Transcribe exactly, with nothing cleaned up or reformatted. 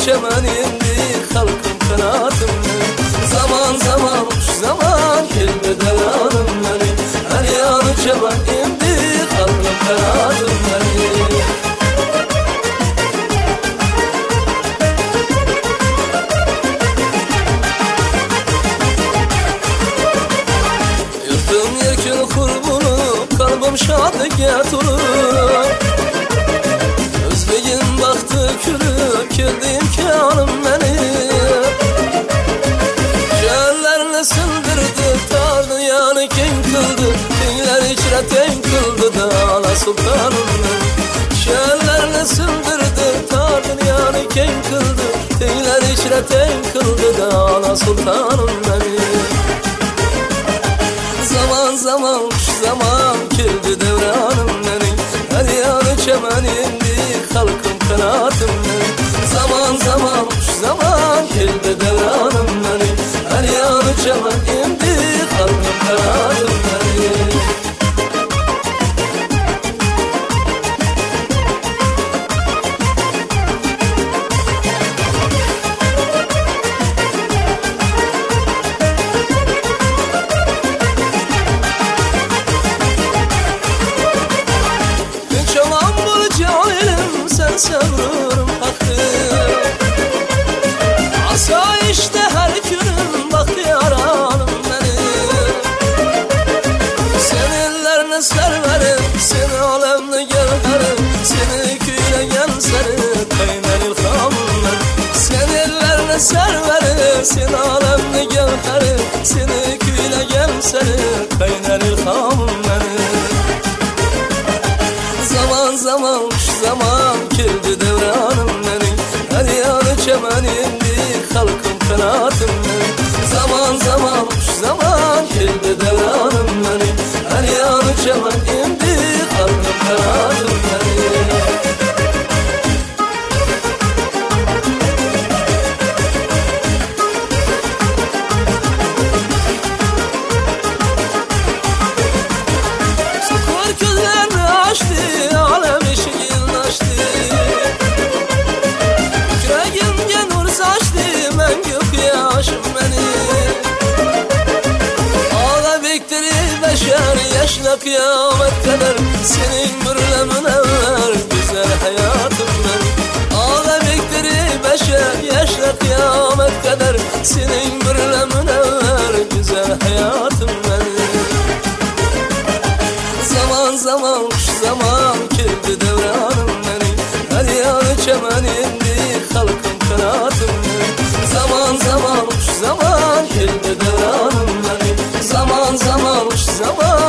çemen indi halkım kanatım benim. Zaman zaman kuş zaman keldi devranım benim. Her yanı çemen indi halkım kanatım benim. Yırttım yerkini kurbunu kalbim şadı getirur. Özbegin baktı külüp keldi imkanım benim. Şehirlerini sındırdı tardı yanı keng kıldı. Dinler içre ten kıldı da ala sultanım benim. Şehirlerini sındırdı tardı yanı keng kıldı. Dinler içre ten kıldı da ala sultanım benim. Zaman zaman kuş zaman keldi devranım benim. Her yanı çemen indi halkım kanatım benim. Zaman zaman kuş zaman keldi devranım benim. Her yanı çemen indi halkım kanatım benim. Sevrurum hakkı asayişte her günüm bahtiyar hanım benim. Sen ellerine serverim, seni alemle gevherim. Seni küyle genserim, kaynar ilhamım benim. Sen ellerine serverim, seni alemle gevherim. Seni küyle genserim, kaynar ilhamım benim. Zaman zaman kuş zaman keldi devranım benim. Her yanı çemen indi halkım kanatım benim. Zaman zaman kuş zaman keldi devranım benim. Her yanı çemen indi halkım kanatım benim. Sokar gözlerini açtı alem eşiğin açtı. Yüreğimge nur saçtı ben gözyaşım benim. Ağla bektiri beşer yaşla kıyamet kadar. Senin bürlemin evler güzel hayatım benim. Ağla bektiri beşer yaşla kıyamet kadar. Senin bürlemin evler güzel hayatım benim. Zaman zaman kuş zaman keldi devranım benim. Her yanı çemen indi halkım kanatım benim. Zaman zaman kuş zaman keldi devranım benim. Zaman zaman kuş zaman